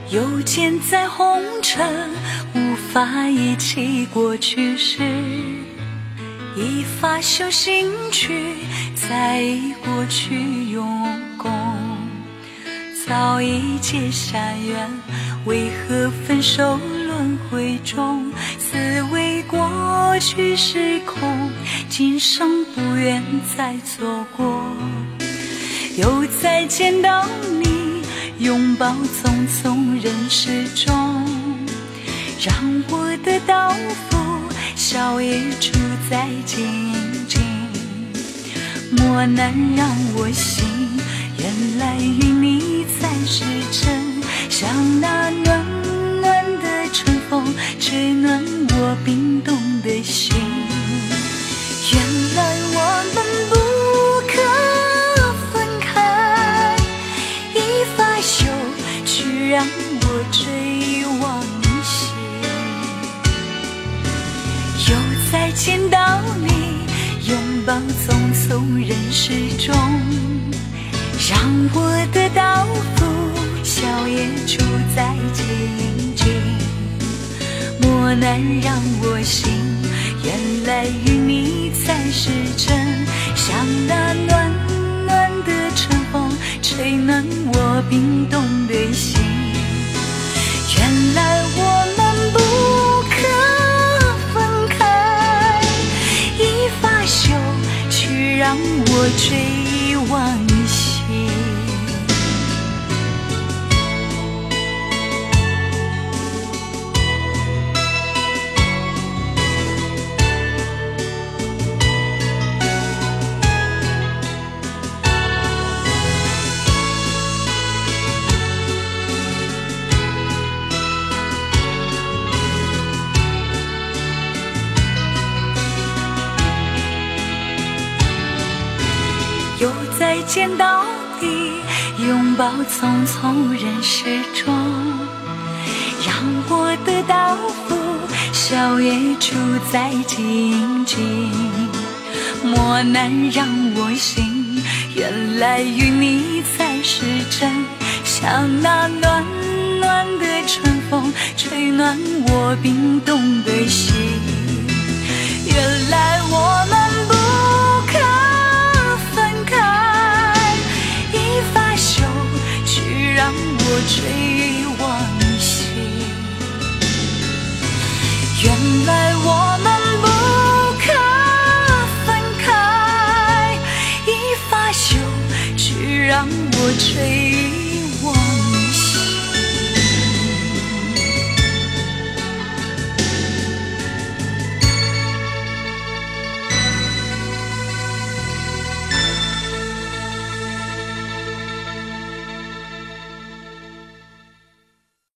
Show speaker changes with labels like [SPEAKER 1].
[SPEAKER 1] 又见在红尘，无法忆起过去时，一发修行去，在意过去用功。早已结下缘，为何分手轮回中？思维过去是空，今生不愿再错过。又再见到你，拥抱匆匆人世中，让我的刀锋笑也住在静静，莫难让我心，原来与你才是真。像那暖暖的春风，吹暖我冰冻的心。原来我们不可分开，一发羞去让我追往昔。又再见到你，拥抱匆匆人世中，让我的刀锋笑也住在静静，莫难让我心，原来与你才是真。像那暖暖的春风，吹暖我冰冻的心。原来我们不可分开，一发羞去让我追往昔。又再见到你，拥抱匆匆人世中，让我的刀锋笑也住在静静，莫难让我心，原来与你才是真。像那暖暖的春风，吹暖我冰冻的心。原来我们不让我追往昔，原来我们不可分开，一发羞去让我追